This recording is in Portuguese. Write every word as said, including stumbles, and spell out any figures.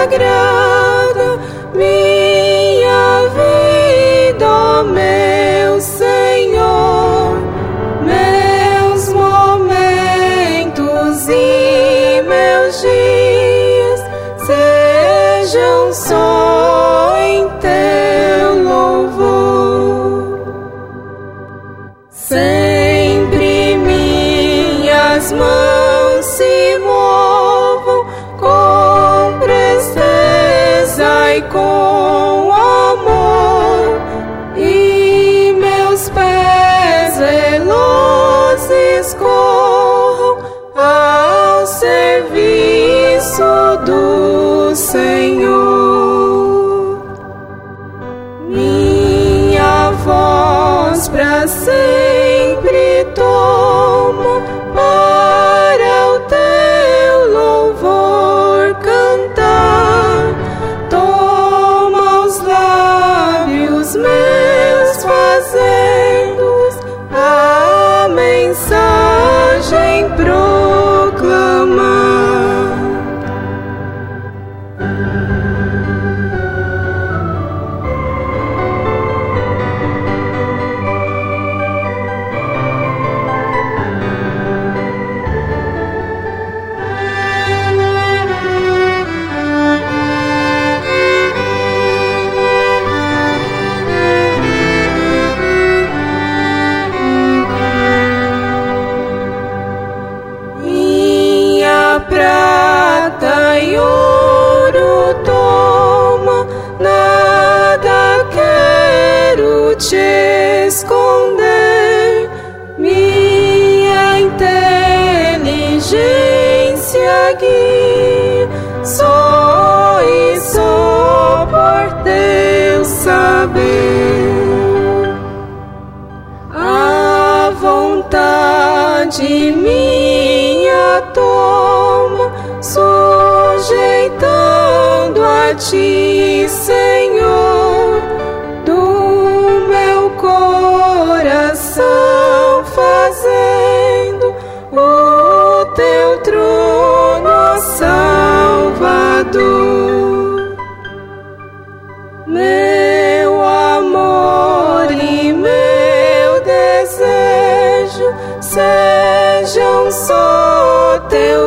agrada minha vida, ó meu Senhor, meus momentos e meus dias sejam só em teu louvor. Sempre minhas mãos se movam com presteza e com amor, e meus pés velozes corram ao serviço do Senhor. Minha voz pra sempre toma para o teu louvor cantar. Toma os lábios meus fazendo a mensagem proclamar. Prata e ouro toma, nada quero te esconder. Minha inteligência guia só e só por teu saber. A vontade minha toma, sujeitando a ti, Senhor, do meu coração fazendo o teu trono, Salvador. Meu amor e meu desejo sejam só teu